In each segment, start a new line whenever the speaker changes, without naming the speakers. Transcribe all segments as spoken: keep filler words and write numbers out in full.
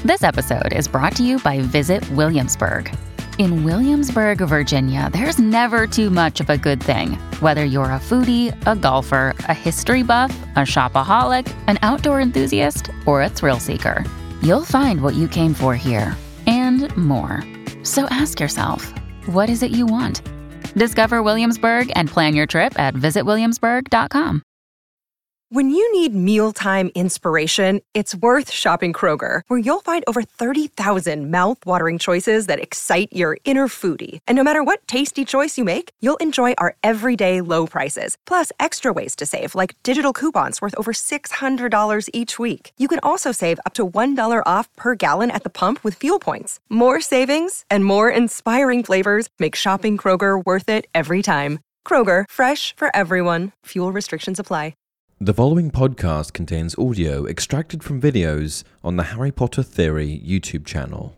This episode is brought to you by Visit Williamsburg. In Williamsburg, Virginia, there's never too much of a good thing. Whether you're a foodie, a golfer, a history buff, a shopaholic, an outdoor enthusiast, or a thrill seeker, you'll find what you came for here and more. So ask yourself, what is it you want? Discover Williamsburg and plan your trip at visit williamsburg dot com.
When you need mealtime inspiration, it's worth shopping Kroger, where you'll find over thirty thousand mouth-watering choices that excite your inner foodie. And no matter what tasty choice you make, you'll enjoy our everyday low prices, plus extra ways to save, like digital coupons worth over six hundred dollars each week. You can also save up to one dollar off per gallon at the pump with fuel points. More savings and more inspiring flavors make shopping Kroger worth it every time. Kroger, fresh for everyone. Fuel restrictions apply.
The following podcast contains audio extracted from videos on the Harry Potter Theory YouTube channel.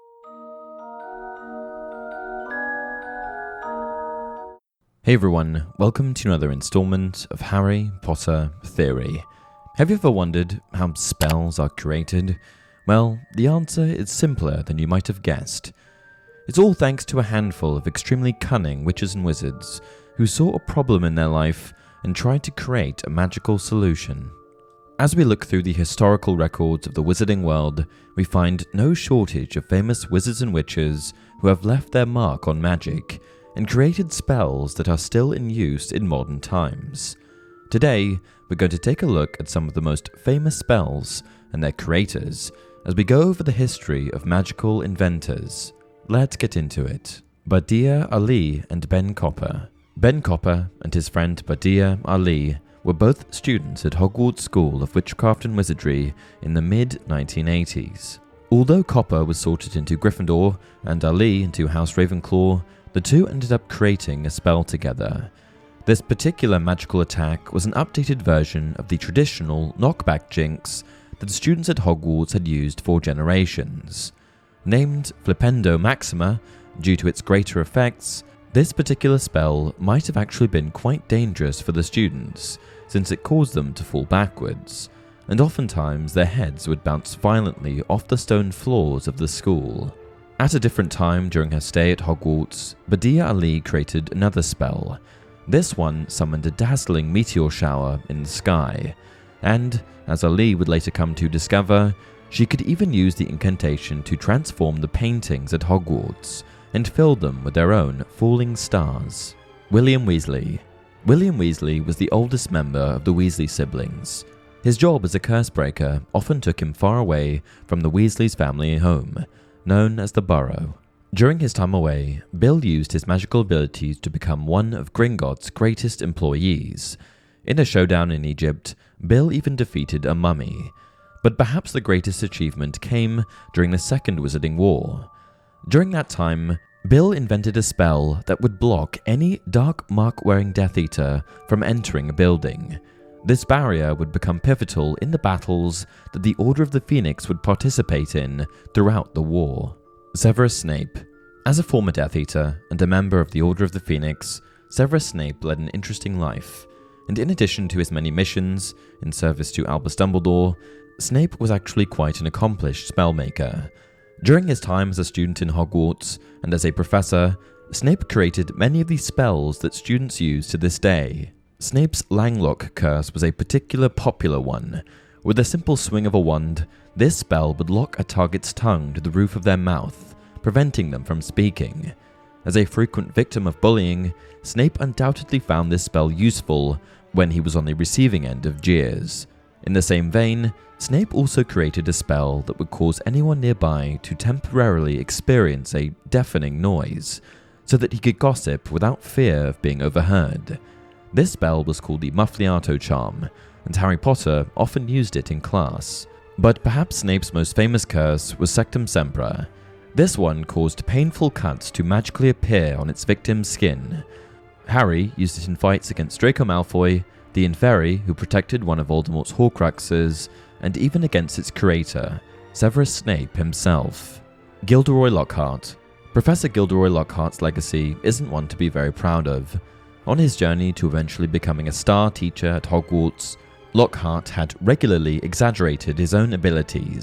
Hey everyone, welcome to another installment of Harry Potter Theory. Have you ever wondered how spells are created? Well, the answer is simpler than you might have guessed. It's all thanks to a handful of extremely cunning witches and wizards who saw a problem in their life and tried to create a magical solution. As we look through the historical records of the wizarding world, we find no shortage of famous wizards and witches who have left their mark on magic and created spells that are still in use in modern times. Today, we're going to take a look at some of the most famous spells and their creators as we go over the history of magical inventors. Let's get into it. Badia Ali and Ben Copper. Ben Copper and his friend Badia Ali were both students at Hogwarts School of Witchcraft and Wizardry in the mid nineteen eighties. Although Copper was sorted into Gryffindor and Ali into House Ravenclaw, the two ended up creating a spell together. This particular magical attack was an updated version of the traditional knockback jinx that the students at Hogwarts had used for generations. Named Flipendo Maxima due to its greater effects, this particular spell might have actually been quite dangerous for the students, since it caused them to fall backwards, and oftentimes their heads would bounce violently off the stone floors of the school. At a different time during her stay at Hogwarts, Badia Ali created another spell. This one summoned a dazzling meteor shower in the sky, and, as Ali would later come to discover, she could even use the incantation to transform the paintings at Hogwarts and fill them with their own falling stars. William Weasley. William Weasley was the oldest member of the Weasley siblings. His job as a cursebreaker often took him far away from the Weasley's family home, known as the Burrow. During his time away, Bill used his magical abilities to become one of Gringotts' greatest employees. In a showdown in Egypt, Bill even defeated a mummy. But perhaps the greatest achievement came during the Second Wizarding War. During that time, Bill invented a spell that would block any dark mark-wearing Death Eater from entering a building. This barrier would become pivotal in the battles that the Order of the Phoenix would participate in throughout the war. Severus Snape. As a former Death Eater and a member of the Order of the Phoenix, Severus Snape led an interesting life, and in addition to his many missions in service to Albus Dumbledore, Snape was actually quite an accomplished spellmaker. During his time as a student in Hogwarts and as a professor, Snape created many of the spells that students use to this day. Snape's Langlock curse was a particular popular one. With a simple swing of a wand, this spell would lock a target's tongue to the roof of their mouth, preventing them from speaking. As a frequent victim of bullying, Snape undoubtedly found this spell useful when he was on the receiving end of jeers. In the same vein, Snape also created a spell that would cause anyone nearby to temporarily experience a deafening noise, so that he could gossip without fear of being overheard. This spell was called the Muffliato Charm, and Harry Potter often used it in class. But perhaps Snape's most famous curse was Sectum Sempra. This one caused painful cuts to magically appear on its victim's skin. Harry used it in fights against Draco Malfoy, the Inferi, who protected one of Voldemort's Horcruxes, and even against its creator, Severus Snape himself. Gilderoy Lockhart. Professor Gilderoy Lockhart's legacy isn't one to be very proud of. On his journey to eventually becoming a star teacher at Hogwarts, Lockhart had regularly exaggerated his own abilities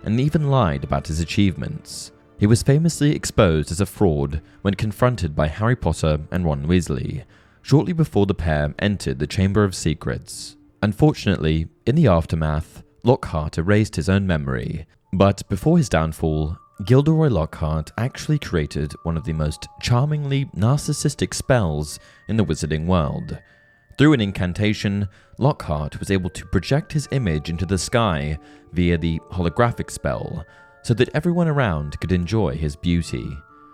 and even lied about his achievements. He was famously exposed as a fraud when confronted by Harry Potter and Ron Weasley, shortly before the pair entered the Chamber of Secrets. Unfortunately, in the aftermath, Lockhart erased his own memory, but before his downfall, Gilderoy Lockhart actually created one of the most charmingly narcissistic spells in the wizarding world. Through an incantation, Lockhart was able to project his image into the sky via the holographic spell, so that everyone around could enjoy his beauty.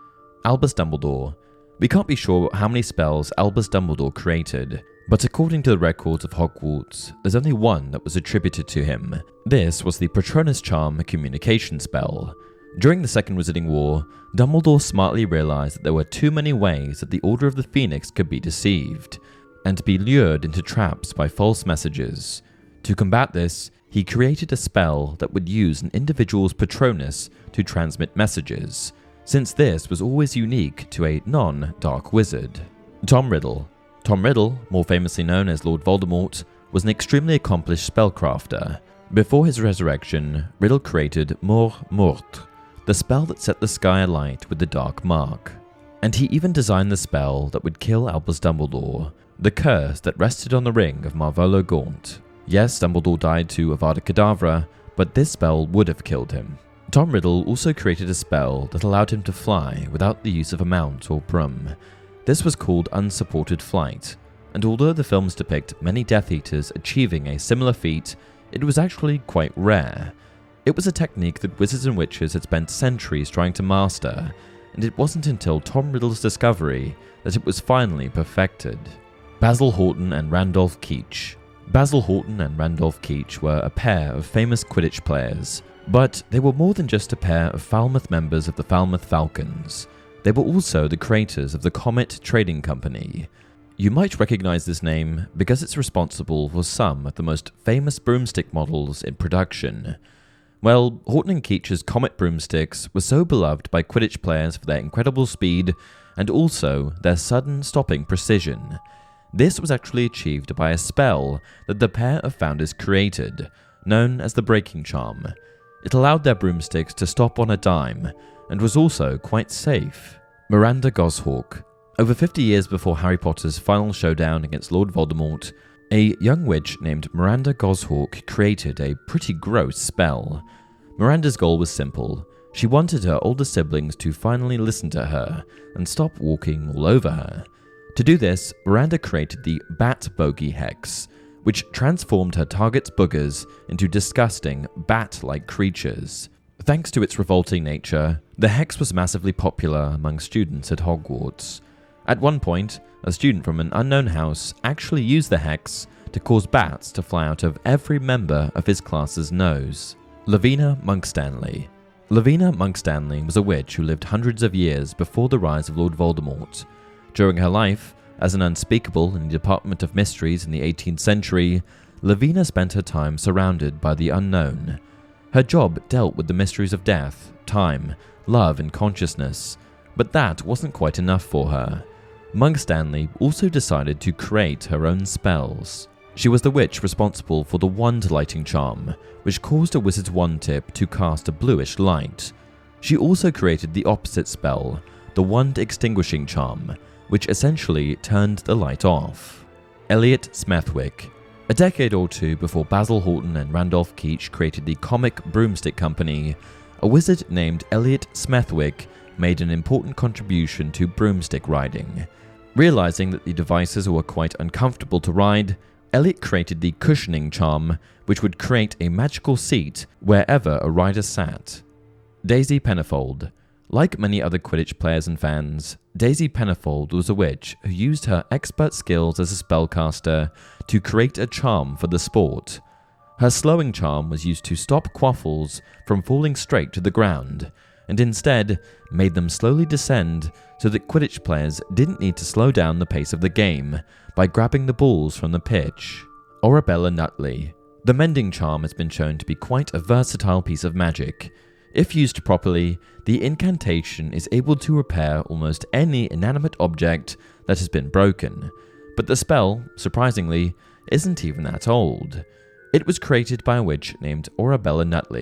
Albus Dumbledore. We can't be sure how many spells Albus Dumbledore created, but according to the records of Hogwarts, there's only one that was attributed to him. This was the Patronus Charm communication spell. During the Second Wizarding War, Dumbledore smartly realized that there were too many ways that the Order of the Phoenix could be deceived, and be lured into traps by false messages. To combat this, he created a spell that would use an individual's Patronus to transmit messages, since this was always unique to a non-dark wizard. Tom Riddle. Tom Riddle, more famously known as Lord Voldemort, was an extremely accomplished spellcrafter. Before his resurrection, Riddle created Mort Morte, the spell that set the sky alight with the Dark Mark. And he even designed the spell that would kill Albus Dumbledore, the curse that rested on the ring of Marvolo Gaunt. Yes, Dumbledore died to Avada Kedavra, but this spell would have killed him. Tom Riddle also created a spell that allowed him to fly without the use of a mount or broom. This was called unsupported flight, and although the films depict many Death Eaters achieving a similar feat, it was actually quite rare. It was a technique that wizards and witches had spent centuries trying to master, and it wasn't until Tom Riddle's discovery that it was finally perfected. Basil Haughton and Randolph Keach. Basil Haughton and Randolph Keach were a pair of famous Quidditch players, but they were more than just a pair of Falmouth members of the Falmouth Falcons. They were also the creators of the Comet Trading Company. You might recognize this name because it's responsible for some of the most famous broomstick models in production. Well, Haughton and Keach's Comet broomsticks were so beloved by Quidditch players for their incredible speed and also their sudden stopping precision. This was actually achieved by a spell that the pair of founders created, known as the Breaking Charm. It allowed their broomsticks to stop on a dime, and was also quite safe. Miranda Goshawk. Over fifty years before Harry Potter's final showdown against Lord Voldemort, a young witch named Miranda Goshawk created a pretty gross spell. Miranda's goal was simple. She wanted her older siblings to finally listen to her and stop walking all over her. To do this, Miranda created the Bat Bogey Hex, which transformed her target's boogers into disgusting, bat-like creatures. Thanks to its revolting nature, the hex was massively popular among students at Hogwarts. At one point, a student from an unknown house actually used the hex to cause bats to fly out of every member of his class's nose. Lavina Monkstanley. Lavina Monkstanley was a witch who lived hundreds of years before the rise of Lord Voldemort. During her life, as an unspeakable in the Department of Mysteries in the eighteenth century, Lavina spent her time surrounded by the unknown. Her job dealt with the mysteries of death, time, love, and consciousness, but that wasn't quite enough for her. Monkstanley also decided to create her own spells. She was the witch responsible for the Wand Lighting Charm, which caused a wizard's wand tip to cast a bluish light. She also created the opposite spell, the Wand Extinguishing Charm, which essentially turned the light off. Elliot Smethwick. A decade or two before Basil Haughton and Randolph Keach created the Comic Broomstick Company, a wizard named Elliot Smethwick made an important contribution to broomstick riding. Realizing that the devices were quite uncomfortable to ride, Elliot created the Cushioning Charm, which would create a magical seat wherever a rider sat. Daisy Pennifold. Like many other Quidditch players and fans, Daisy Pennifold was a witch who used her expert skills as a spellcaster to create a charm for the sport. Her slowing charm was used to stop quaffles from falling straight to the ground, and instead made them slowly descend so that Quidditch players didn't need to slow down the pace of the game by grabbing the balls from the pitch. Arabella Nutley. The Mending Charm has been shown to be quite a versatile piece of magic. If used properly, the incantation is able to repair almost any inanimate object that has been broken, but the spell, surprisingly, isn't even that old. It was created by a witch named Arabella Nutley,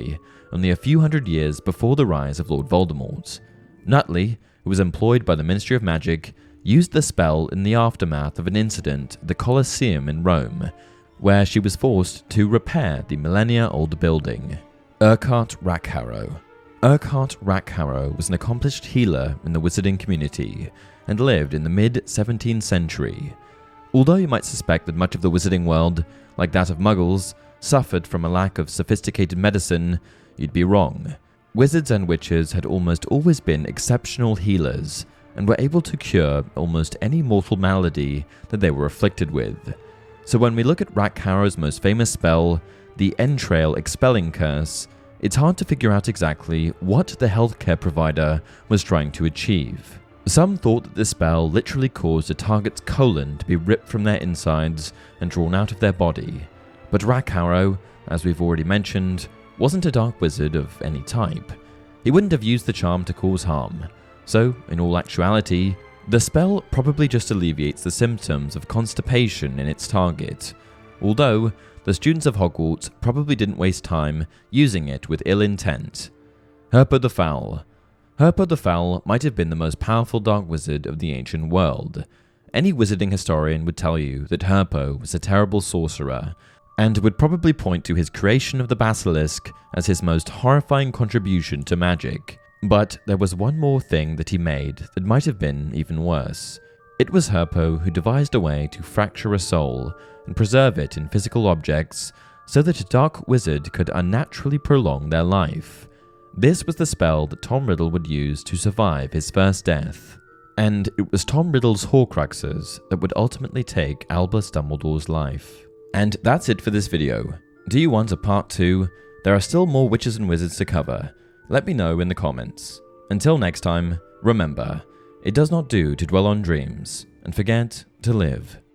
only a few hundred years before the rise of Lord Voldemort. Nutley, who was employed by the Ministry of Magic, used the spell in the aftermath of an incident at the Colosseum in Rome, where she was forced to repair the millennia-old building. Urquhart Rackharrow. Urquhart Rackharrow was an accomplished healer in the wizarding community and lived in the mid-seventeenth century. Although you might suspect that much of the wizarding world, like that of Muggles, suffered from a lack of sophisticated medicine, you'd be wrong. Wizards and witches had almost always been exceptional healers and were able to cure almost any mortal malady that they were afflicted with. So when we look at Rackharrow's most famous spell, the Entrail Expelling Curse, it's hard to figure out exactly what the healthcare provider was trying to achieve. Some thought that this spell literally caused a target's colon to be ripped from their insides and drawn out of their body. But Rackharrow, as we've already mentioned, wasn't a dark wizard of any type. He wouldn't have used the charm to cause harm. So, in all actuality, the spell probably just alleviates the symptoms of constipation in its target, although the students of Hogwarts probably didn't waste time using it with ill intent. Herpo the Foul. Herpo the Foul might have been the most powerful dark wizard of the ancient world. Any wizarding historian would tell you that Herpo was a terrible sorcerer, and would probably point to his creation of the basilisk as his most horrifying contribution to magic. But there was one more thing that he made that might have been even worse. It was Herpo who devised a way to fracture a soul and preserve it in physical objects so that a dark wizard could unnaturally prolong their life. This was the spell that Tom Riddle would use to survive his first death. And it was Tom Riddle's Horcruxes that would ultimately take Albus Dumbledore's life. And that's it for this video. Do you want a part two? There are still more witches and wizards to cover. Let me know in the comments. Until next time, remember, it does not do to dwell on dreams and forget to live.